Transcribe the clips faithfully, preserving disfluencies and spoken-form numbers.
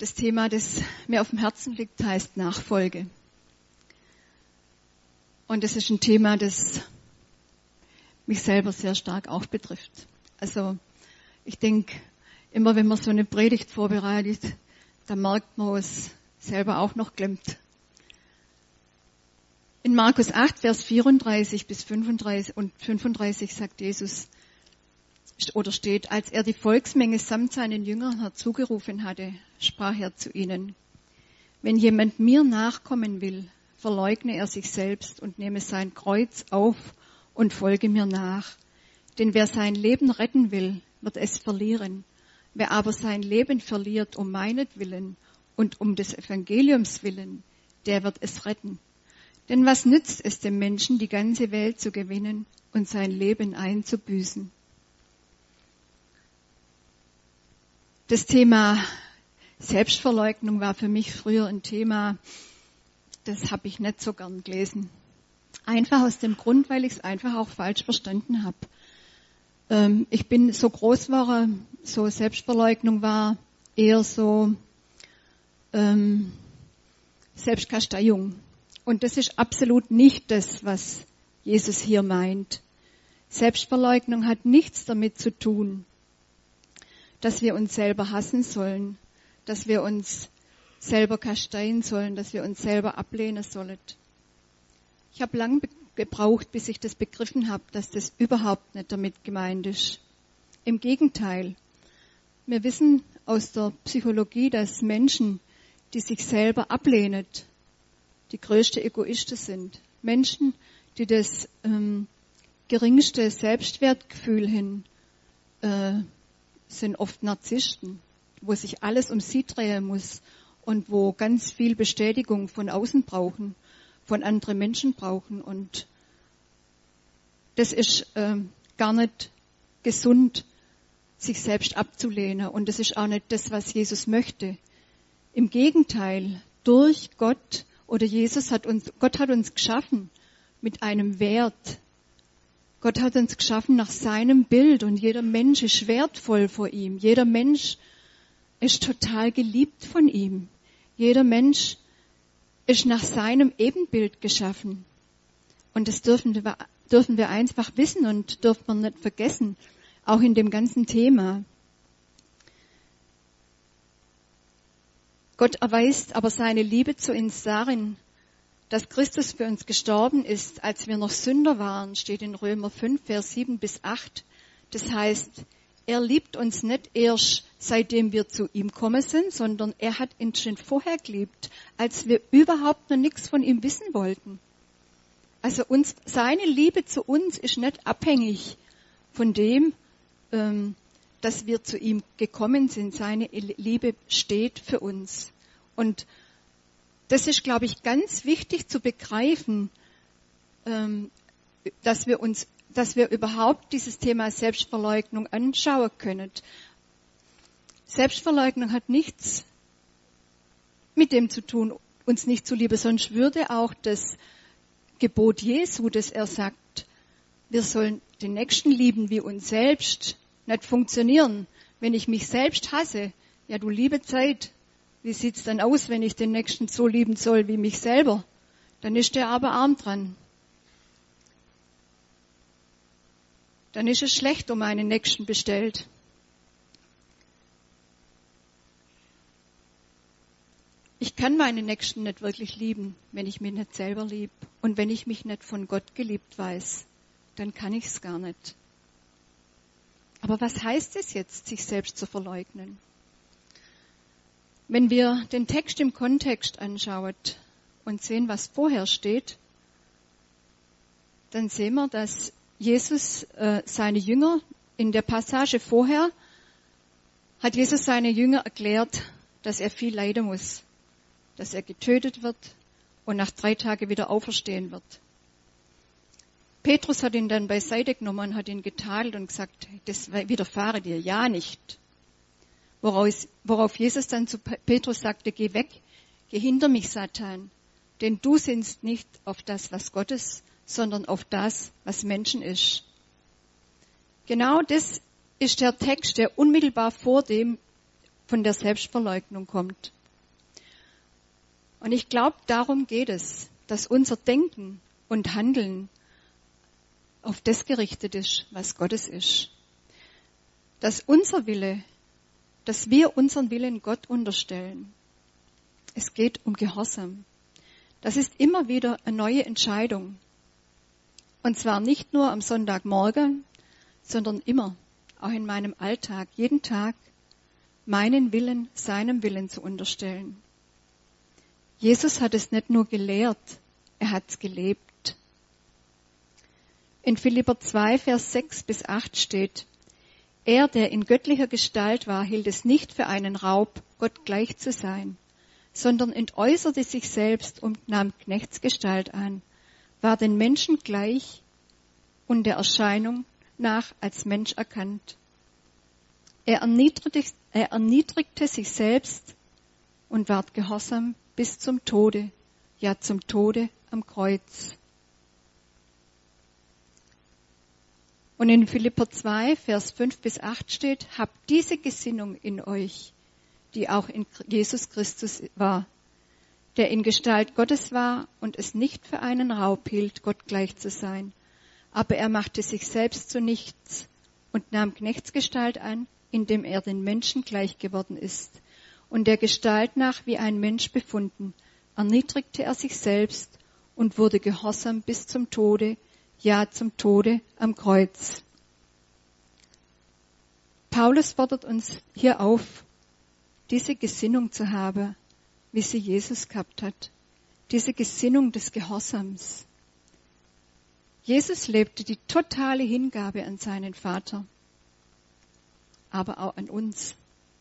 Das Thema, das mir auf dem Herzen liegt, heißt Nachfolge. Und das ist ein Thema, das mich selber sehr stark auch betrifft. Also ich denke, immer wenn man so eine Predigt vorbereitet, dann merkt man, was selber auch noch klemmt. In Markus acht, Vers vierunddreißig bis fünfunddreißig und fünfunddreißig sagt Jesus, oder steht, als er die Volksmenge samt seinen Jüngern herzugerufen hatte, sprach er zu ihnen, wenn jemand mir nachkommen will, verleugne er sich selbst und nehme sein Kreuz auf und folge mir nach. Denn wer sein Leben retten will, wird es verlieren. Wer aber sein Leben verliert um meinetwillen und um des Evangeliums willen, der wird es retten. Denn was nützt es dem Menschen, die ganze Welt zu gewinnen und sein Leben einzubüßen? Das Thema Selbstverleugnung war für mich früher ein Thema, das habe ich nicht so gern gelesen. Einfach aus dem Grund, weil ich es einfach auch falsch verstanden habe. Ähm, ich bin so groß war, so Selbstverleugnung war eher so ähm, Selbstkasteiung. Und das ist absolut nicht das, was Jesus hier meint. Selbstverleugnung hat nichts damit zu tun, dass wir uns selber hassen sollen, dass wir uns selber kasteien sollen, dass wir uns selber ablehnen sollen. Ich habe lange gebraucht, bis ich das begriffen habe, dass das überhaupt nicht damit gemeint ist. Im Gegenteil. Wir wissen aus der Psychologie, dass Menschen, die sich selber ablehnen, die größte Egoisten sind. Menschen, die das ähm, geringste Selbstwertgefühl hin äh, sind oft Narzissten, wo sich alles um sie drehen muss und wo ganz viel Bestätigung von außen brauchen, von anderen Menschen brauchen. Und das ist äh, gar nicht gesund, sich selbst abzulehnen. Und das ist auch nicht das, was Jesus möchte. Im Gegenteil, durch Gott oder Jesus hat uns, Gott hat uns geschaffen mit einem Wert. Gott hat uns geschaffen nach seinem Bild und jeder Mensch ist wertvoll vor ihm. Jeder Mensch ist total geliebt von ihm. Jeder Mensch ist nach seinem Ebenbild geschaffen. Und das dürfen wir, dürfen wir einfach wissen und dürfen wir nicht vergessen, auch in dem ganzen Thema. Gott erweist aber seine Liebe zu uns darin, dass Christus für uns gestorben ist, als wir noch Sünder waren, steht in Römer fünf, Vers sieben bis acht. Das heißt, er liebt uns nicht erst, seitdem wir zu ihm gekommen sind, sondern er hat uns schon vorher geliebt, als wir überhaupt noch nichts von ihm wissen wollten. Also uns, seine Liebe zu uns ist nicht abhängig von dem, ähm, dass wir zu ihm gekommen sind. Seine Liebe steht für uns. Und das ist, glaube ich, ganz wichtig zu begreifen, dass wir uns, dass wir überhaupt dieses Thema Selbstverleugnung anschauen können. Selbstverleugnung hat nichts mit dem zu tun, uns nicht zu lieben, sonst würde auch das Gebot Jesu, das er sagt, wir sollen den Nächsten lieben wie uns selbst, nicht funktionieren. Wenn ich mich selbst hasse, ja du liebe Zeit, wie sieht's dann aus, wenn ich den Nächsten so lieben soll wie mich selber? Dann ist der aber arm dran. Dann ist es schlecht um einen Nächsten bestellt. Ich kann meinen Nächsten nicht wirklich lieben, wenn ich mich nicht selber lieb. Und wenn ich mich nicht von Gott geliebt weiß, dann kann ich's gar nicht. Aber was heißt es jetzt, sich selbst zu verleugnen? Wenn wir den Text im Kontext anschauen und sehen, was vorher steht, dann sehen wir, dass Jesus äh, seine Jünger, in der Passage vorher, hat Jesus seine Jünger erklärt, dass er viel leiden muss, dass er getötet wird und nach drei Tagen wieder auferstehen wird. Petrus hat ihn dann beiseite genommen und hat ihn getadelt und gesagt, das widerfahre dir ja nicht. Woraus, worauf Jesus dann zu Petrus sagte, geh weg, geh hinter mich, Satan, denn du sinnst nicht auf das, was Gottes, sondern auf das, was Menschen ist. Genau das ist der Text, der unmittelbar vor dem von der Selbstverleugnung kommt. Und ich glaube, darum geht es, dass unser Denken und Handeln auf das gerichtet ist, was Gottes ist. Dass unser Wille, dass wir unseren Willen Gott unterstellen. Es geht um Gehorsam. Das ist immer wieder eine neue Entscheidung. Und zwar nicht nur am Sonntagmorgen, sondern immer, auch in meinem Alltag, jeden Tag, meinen Willen seinem Willen zu unterstellen. Jesus hat es nicht nur gelehrt, er hat es gelebt. In Philipper zwei, Vers sechs bis acht steht, er, der in göttlicher Gestalt war, hielt es nicht für einen Raub, Gott gleich zu sein, sondern entäußerte sich selbst und nahm Knechtsgestalt an, war den Menschen gleich und der Erscheinung nach als Mensch erkannt. Er erniedrigte, er erniedrigte sich selbst und ward gehorsam bis zum Tode, ja zum Tode am Kreuz. Und in Philipper zwei, Vers fünf bis acht steht, habt diese Gesinnung in euch, die auch in Jesus Christus war, der in Gestalt Gottes war und es nicht für einen Raub hielt, Gott gleich zu sein. Aber er machte sich selbst zu nichts und nahm Knechtsgestalt an, indem er den Menschen gleich geworden ist. Und der Gestalt nach wie ein Mensch befunden, erniedrigte er sich selbst und wurde gehorsam bis zum Tode, ja zum Tode am Kreuz. Paulus fordert uns hier auf, diese Gesinnung zu haben, wie sie Jesus gehabt hat. Diese Gesinnung des Gehorsams. Jesus lebte die totale Hingabe an seinen Vater, aber auch an uns.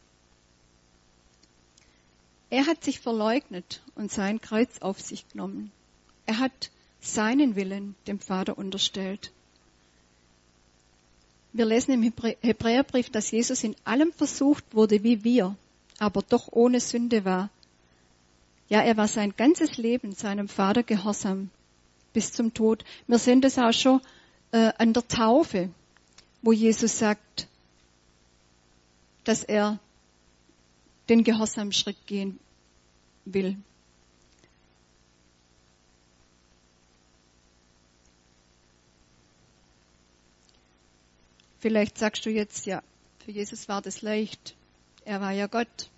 Er hat sich verleugnet und sein Kreuz auf sich genommen. Er hat seinen Willen dem Vater unterstellt. Wir lesen im Hebräerbrief, dass Jesus in allem versucht wurde wie wir, aber doch ohne Sünde war. Ja, er war sein ganzes Leben seinem Vater gehorsam bis zum Tod. Wir sehen das auch schon äh, an der Taufe, wo Jesus sagt, dass er den Gehorsamschritt gehen will. Vielleicht sagst du jetzt, ja, für Jesus war das leicht. Er war ja Gott.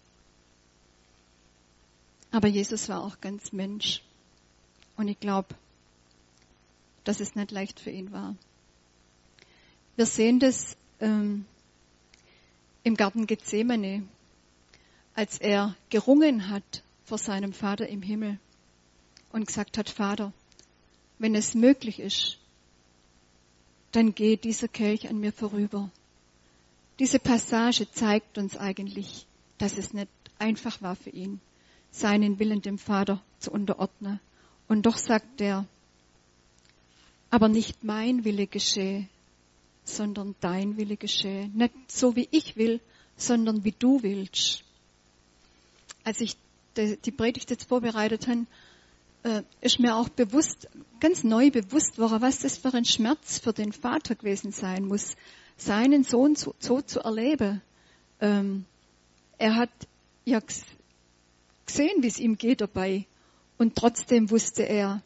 Aber Jesus war auch ganz Mensch. Und ich glaube, dass es nicht leicht für ihn war. Wir sehen das ähm, im Garten Gethsemane, als er gerungen hat vor seinem Vater im Himmel und gesagt hat, Vater, wenn es möglich ist, dann geht dieser Kelch an mir vorüber. Diese Passage zeigt uns eigentlich, dass es nicht einfach war für ihn, seinen Willen dem Vater zu unterordnen. Und doch sagt er, aber nicht mein Wille geschehe, sondern dein Wille geschehe. Nicht so wie ich will, sondern wie du willst. Als ich die Predigt jetzt vorbereitet habe, ist mir auch bewusst, ganz neu bewusst worden, was das für ein Schmerz für den Vater gewesen sein muss, seinen Sohn so, so zu erleben. Ähm, er hat ja gesehen, wie es ihm geht dabei, und trotzdem wusste er,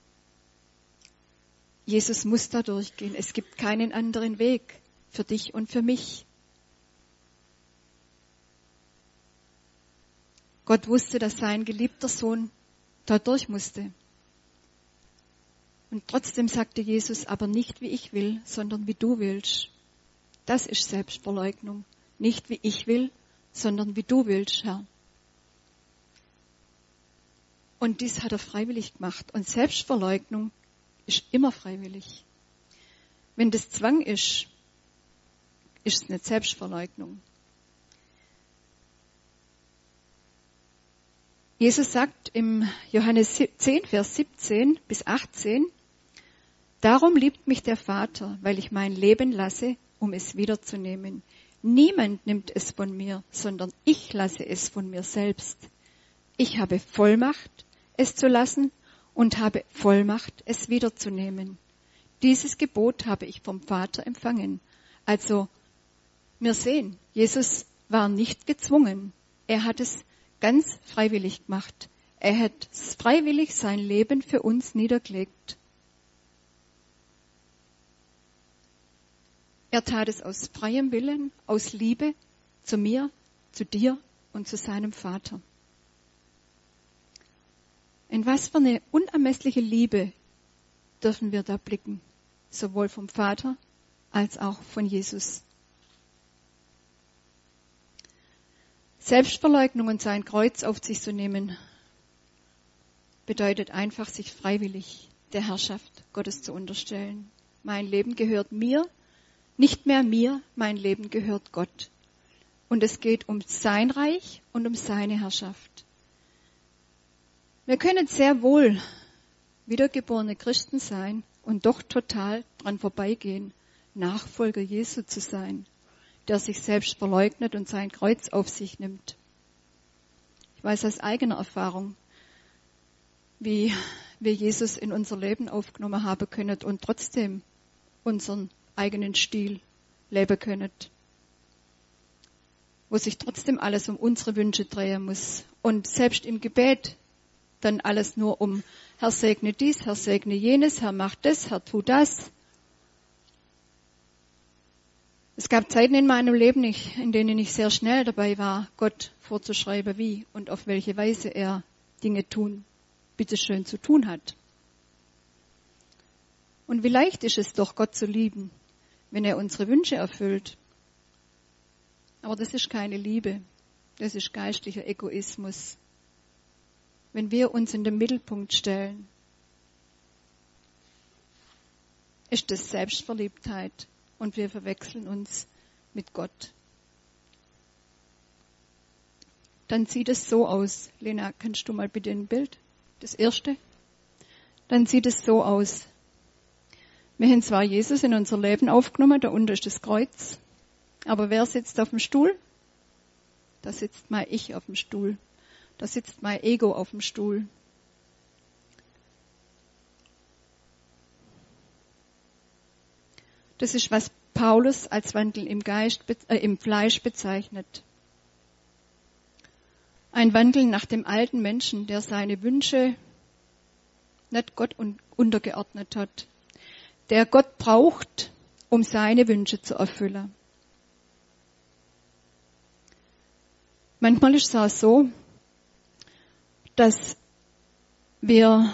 Jesus muss da durchgehen. Es gibt keinen anderen Weg für dich und für mich. Gott wusste, dass sein geliebter Sohn da durch musste. Und trotzdem sagte Jesus, aber nicht wie ich will, sondern wie du willst. Das ist Selbstverleugnung. Nicht wie ich will, sondern wie du willst, Herr. Und dies hat er freiwillig gemacht. Und Selbstverleugnung ist immer freiwillig. Wenn das Zwang ist, ist es nicht Selbstverleugnung. Jesus sagt im Johannes zehn, Vers siebzehn bis achtzehn, darum liebt mich der Vater, weil ich mein Leben lasse, um es wiederzunehmen. Niemand nimmt es von mir, sondern ich lasse es von mir selbst. Ich habe Vollmacht, es zu lassen, und habe Vollmacht, es wiederzunehmen. Dieses Gebot habe ich vom Vater empfangen. Also, wir sehen, Jesus war nicht gezwungen. Er hat es ganz freiwillig gemacht. Er hat freiwillig sein Leben für uns niedergelegt. Er tat es aus freiem Willen, aus Liebe zu mir, zu dir und zu seinem Vater. In was für eine unermessliche Liebe dürfen wir da blicken, sowohl vom Vater als auch von Jesus. Selbstverleugnung und sein Kreuz auf sich zu nehmen, bedeutet einfach, sich freiwillig der Herrschaft Gottes zu unterstellen. Mein Leben gehört mir, nicht mehr mir, mein Leben gehört Gott. Und es geht um sein Reich und um seine Herrschaft. Wir können sehr wohl wiedergeborene Christen sein und doch total dran vorbeigehen, Nachfolger Jesu zu sein, der sich selbst verleugnet und sein Kreuz auf sich nimmt. Ich weiß aus eigener Erfahrung, wie wir Jesus in unser Leben aufgenommen haben können und trotzdem unseren eigenen Stil leben können. Wo sich trotzdem alles um unsere Wünsche drehen muss. Und selbst im Gebet dann alles nur um Herr segne dies, Herr segne jenes, Herr macht das, Herr tu das. Es gab Zeiten in meinem Leben, in denen ich sehr schnell dabei war, Gott vorzuschreiben, wie und auf welche Weise er Dinge tun, bitteschön zu tun hat. Und wie leicht ist es doch, Gott zu lieben, wenn er unsere Wünsche erfüllt. Aber das ist keine Liebe, das ist geistlicher Egoismus. Wenn wir uns in den Mittelpunkt stellen, ist das Selbstverliebtheit und wir verwechseln uns mit Gott. Dann sieht es so aus. Lena, kannst du mal bitte ein Bild? Das erste. Dann sieht es so aus. Wir haben zwar Jesus in unser Leben aufgenommen, da unten ist das Kreuz. Aber wer sitzt auf dem Stuhl? Da sitzt mein Ich auf dem Stuhl. Da sitzt mein Ego auf dem Stuhl. Das ist, was Paulus als Wandel im Geist, äh, im Fleisch bezeichnet. Ein Wandel nach dem alten Menschen, der seine Wünsche nicht Gott untergeordnet hat, der Gott braucht, um seine Wünsche zu erfüllen. Manchmal ist es auch so, dass wir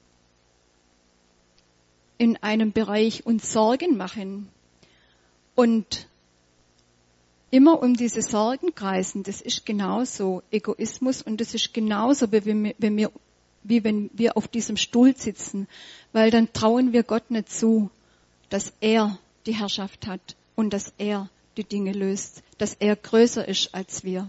in einem Bereich uns Sorgen machen und immer um diese Sorgen kreisen. Das ist genauso Egoismus und das ist genauso, wie wenn wir, wie wenn wir auf diesem Stuhl sitzen, weil dann trauen wir Gott nicht zu, dass er die Herrschaft hat und dass er die Dinge löst, dass er größer ist als wir.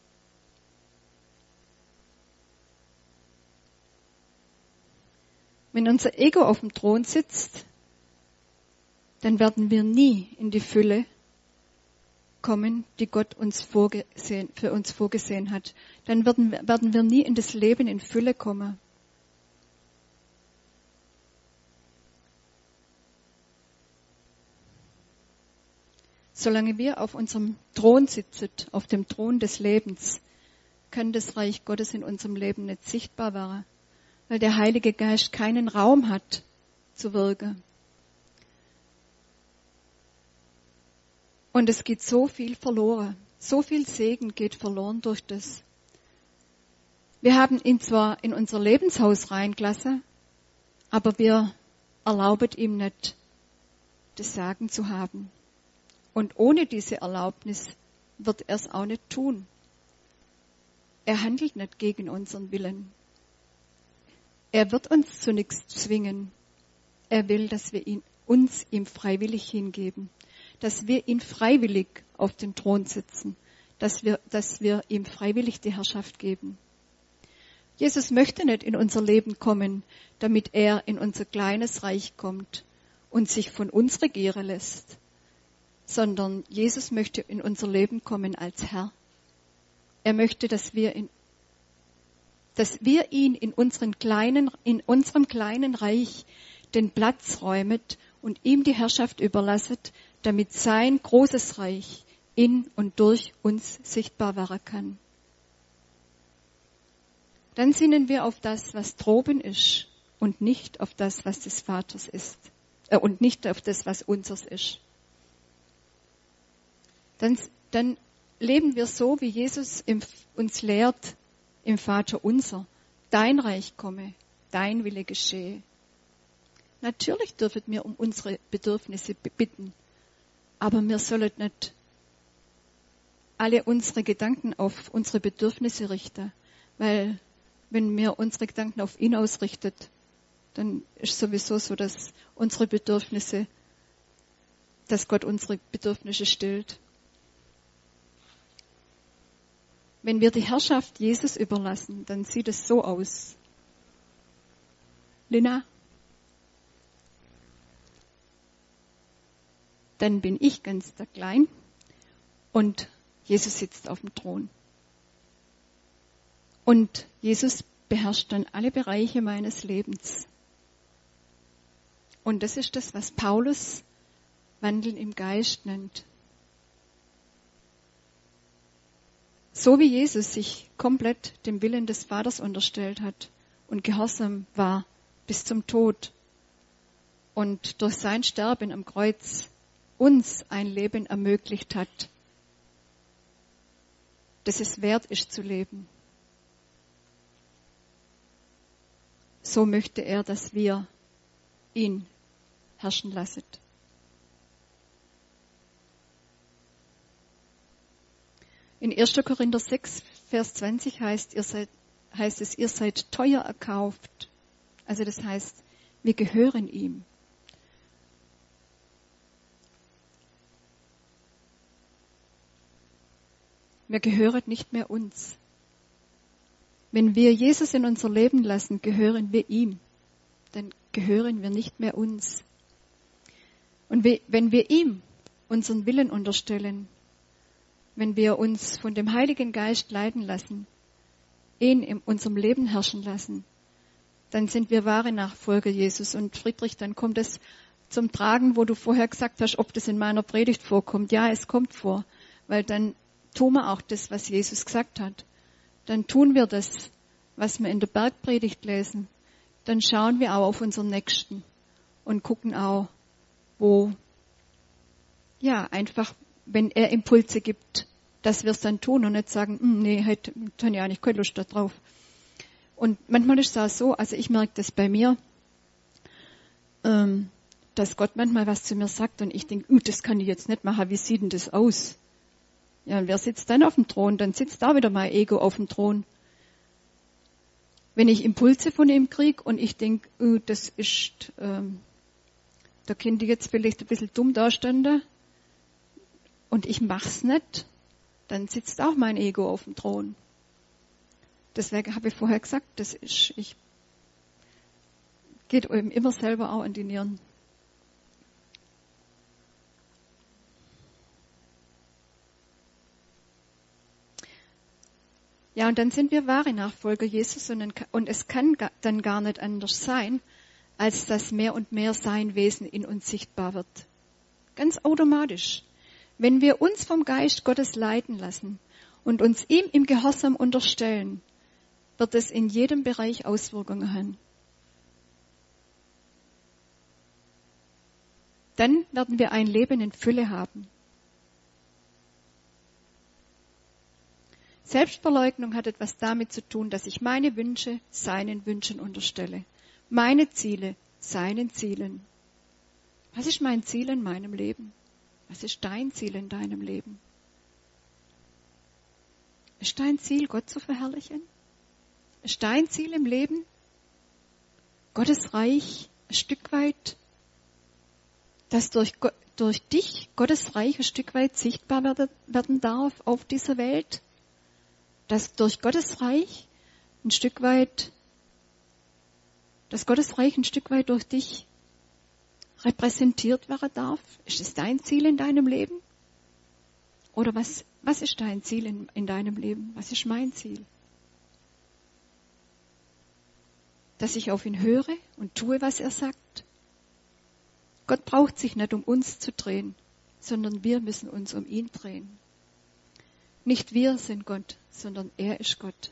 Wenn unser Ego auf dem Thron sitzt, dann werden wir nie in die Fülle kommen, die Gott uns vorgesehen, für uns vorgesehen hat. Dann werden, werden wir nie in das Leben in Fülle kommen. Solange wir auf unserem Thron sitzen, auf dem Thron des Lebens, kann das Reich Gottes in unserem Leben nicht sichtbar werden, weil der Heilige Geist keinen Raum hat zu wirken. Und es geht so viel verloren. So viel Segen geht verloren durch das. Wir haben ihn zwar in unser Lebenshaus reingelassen, aber wir erlauben ihm nicht, das Sagen zu haben. Und ohne diese Erlaubnis wird er es auch nicht tun. Er handelt nicht gegen unseren Willen. Er wird uns zu nichts zwingen. Er will, dass wir ihn, uns ihm freiwillig hingeben. Dass wir ihn freiwillig auf den Thron sitzen. Dass wir, dass wir ihm freiwillig die Herrschaft geben. Jesus möchte nicht in unser Leben kommen, damit er in unser kleines Reich kommt und sich von uns regieren lässt. Sondern Jesus möchte in unser Leben kommen als Herr. Er möchte, dass wir in dass wir ihn in, unseren kleinen, in unserem kleinen Reich den Platz räumet und ihm die Herrschaft überlasset, damit sein großes Reich in und durch uns sichtbar werden kann. Dann sinnen wir auf das, was droben ist und nicht auf das, was des Vaters ist. Äh, und nicht auf das, was unseres ist. Dann, dann leben wir so, wie Jesus im, uns lehrt im Vater unser. Dein Reich komme, dein Wille geschehe. Natürlich dürfen wir um unsere Bedürfnisse bitten, aber wir sollen nicht alle unsere Gedanken auf unsere Bedürfnisse richten, weil wenn wir unsere Gedanken auf ihn ausrichten, dann ist sowieso so, dass unsere Bedürfnisse, dass Gott unsere Bedürfnisse stillt. Wenn wir die Herrschaft Jesus überlassen, dann sieht es so aus. Lina? Dann bin ich ganz der Klein und Jesus sitzt auf dem Thron. Und Jesus beherrscht dann alle Bereiche meines Lebens. Und das ist das, was Paulus Wandeln im Geist nennt. So wie Jesus sich komplett dem Willen des Vaters unterstellt hat und gehorsam war bis zum Tod und durch sein Sterben am Kreuz uns ein Leben ermöglicht hat, das es wert ist zu leben. So möchte er, dass wir ihn herrschen lassen. In erster Korinther sechs, Vers zwanzig heißt, ihr seid, heißt es, ihr seid teuer erkauft. Also das heißt, wir gehören ihm. Wir gehören nicht mehr uns. Wenn wir Jesus in unser Leben lassen, gehören wir ihm. Dann gehören wir nicht mehr uns. Und wenn wir ihm unseren Willen unterstellen, wenn wir uns von dem Heiligen Geist leiten lassen, ihn in unserem Leben herrschen lassen, dann sind wir wahre Nachfolger Jesus. Und Friedrich, dann kommt es zum Tragen, wo du vorher gesagt hast, ob das in meiner Predigt vorkommt. Ja, es kommt vor, weil dann tun wir auch das, was Jesus gesagt hat. Dann tun wir das, was wir in der Bergpredigt lesen. Dann schauen wir auch auf unseren Nächsten und gucken auch, wo, ja, einfach, wenn er Impulse gibt, dass wir es dann tun und nicht sagen, nee, heute habe ich eigentlich keine Lust da drauf. Und manchmal ist es auch so, also ich merke das bei mir, ähm, dass Gott manchmal was zu mir sagt und ich denke, uh, das kann ich jetzt nicht machen, wie sieht denn das aus? Ja, und wer sitzt dann auf dem Thron? Dann sitzt da wieder mein Ego auf dem Thron. Wenn ich Impulse von ihm kriege und ich denke, uh, das ist, ähm, da könnte ich jetzt vielleicht ein bisschen dumm dastehen und ich mach's nicht, dann sitzt auch mein Ego auf dem Thron. Deswegen habe ich vorher gesagt, das ist, ich geht eben immer selber auch an die Nieren. Ja, und dann sind wir wahre Nachfolger Jesus und, und es kann dann gar nicht anders sein, als dass mehr und mehr sein Wesen in uns sichtbar wird. Ganz automatisch. Wenn wir uns vom Geist Gottes leiten lassen und uns ihm im Gehorsam unterstellen, wird es in jedem Bereich Auswirkungen haben. Dann werden wir ein Leben in Fülle haben. Selbstverleugnung hat etwas damit zu tun, dass ich meine Wünsche seinen Wünschen unterstelle. Meine Ziele seinen Zielen. Was ist mein Ziel in meinem Leben? Was ist dein Ziel in deinem Leben? Ist dein Ziel, Gott zu verherrlichen? Ist dein Ziel im Leben, Gottes Reich ein Stück weit, dass durch, durch dich Gottes Reich ein Stück weit sichtbar werden, werden darf auf dieser Welt? Dass durch Gottes Reich ein Stück weit, dass Gottes Reich ein Stück weit durch dich repräsentiert werden darf? Ist es dein Ziel in deinem Leben? Oder was, was ist dein Ziel in, in deinem Leben? Was ist mein Ziel? Dass ich auf ihn höre und tue, was er sagt. Gott braucht sich nicht, um uns zu drehen, sondern wir müssen uns um ihn drehen. Nicht wir sind Gott, sondern er ist Gott.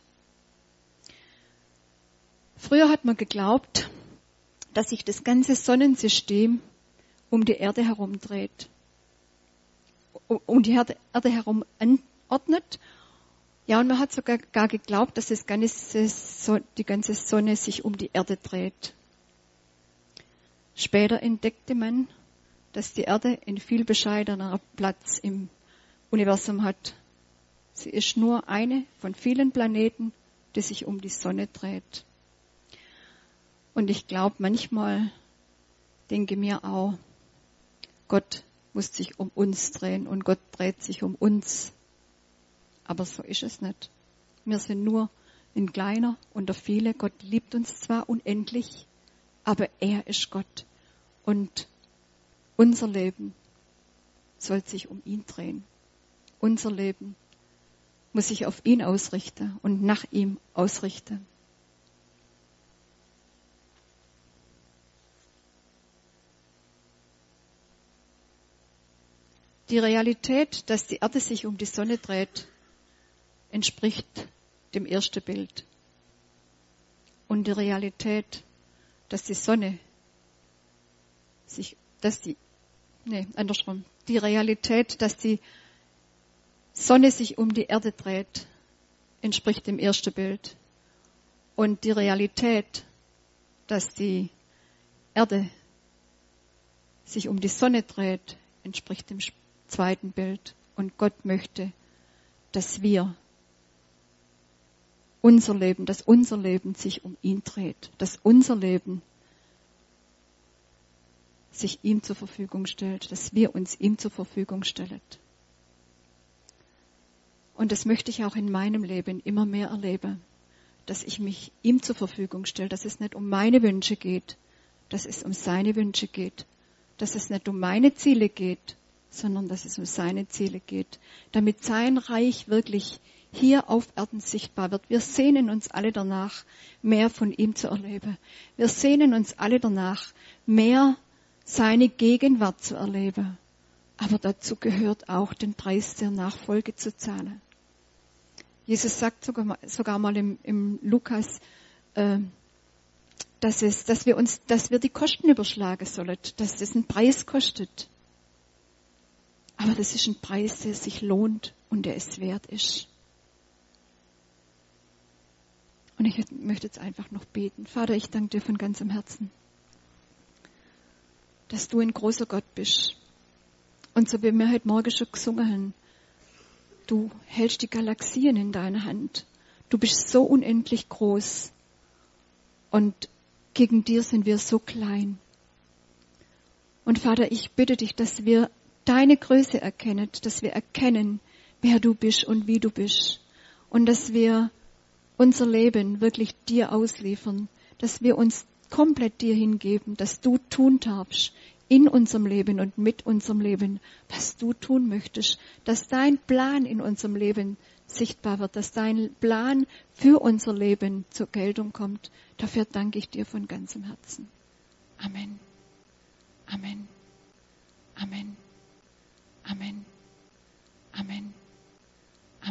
Früher hat man geglaubt, dass sich das ganze Sonnensystem um die Erde herum dreht, um die Erde herum anordnet. Ja, und man hat sogar gar geglaubt, dass das ganze, die ganze Sonne sich um die Erde dreht. Später entdeckte man, dass die Erde einen viel bescheidener Platz im Universum hat. Sie ist nur eine von vielen Planeten, die sich um die Sonne dreht. Und ich glaube, manchmal denke mir auch, Gott muss sich um uns drehen und Gott dreht sich um uns. Aber so ist es nicht. Wir sind nur ein kleiner unter viele. Gott liebt uns zwar unendlich, aber er ist Gott. Und unser Leben soll sich um ihn drehen. Unser Leben muss sich auf ihn ausrichten und nach ihm ausrichten. Die Realität, dass die Erde sich um die Sonne dreht, entspricht dem ersten Bild. Und die Realität, dass die Sonne sich, dass die, nee, andersrum, die Realität, dass die Sonne sich um die Erde dreht, entspricht dem ersten Bild. Und die Realität, dass die Erde sich um die Sonne dreht, entspricht dem zweiten Bild. Und Gott möchte, dass wir unser Leben, dass unser Leben sich um ihn dreht, dass unser Leben sich ihm zur Verfügung stellt, dass wir uns ihm zur Verfügung stellen. Und das möchte ich auch in meinem Leben immer mehr erleben, dass ich mich ihm zur Verfügung stelle, dass es nicht um meine Wünsche geht, dass es um seine Wünsche geht, dass es nicht um meine Ziele geht, sondern dass es um seine Ziele geht, damit sein Reich wirklich hier auf Erden sichtbar wird. Wir sehnen uns alle danach, mehr von ihm zu erleben. Wir sehnen uns alle danach, mehr seine Gegenwart zu erleben. Aber dazu gehört auch, den Preis der Nachfolge zu zahlen. Jesus sagt sogar mal, sogar mal im, im Lukas, äh, dass es, dass wir uns, dass wir die Kosten überschlagen sollen, dass das einen Preis kostet. Aber das ist ein Preis, der sich lohnt und der es wert ist. Und ich möchte jetzt einfach noch beten. Vater, ich danke dir von ganzem Herzen, dass du ein großer Gott bist. Und so wie wir heute Morgen schon gesungen haben, du hältst die Galaxien in deiner Hand. Du bist so unendlich groß. Und gegen dir sind wir so klein. Und Vater, ich bitte dich, dass wir deine Größe erkennen, dass wir erkennen, wer du bist und wie du bist. Und dass wir unser Leben wirklich dir ausliefern, dass wir uns komplett dir hingeben, dass du tun darfst in unserem Leben und mit unserem Leben, was du tun möchtest, dass dein Plan in unserem Leben sichtbar wird, dass dein Plan für unser Leben zur Geltung kommt. Dafür danke ich dir von ganzem Herzen. Amen. Amen. Amen. Amen. Amen.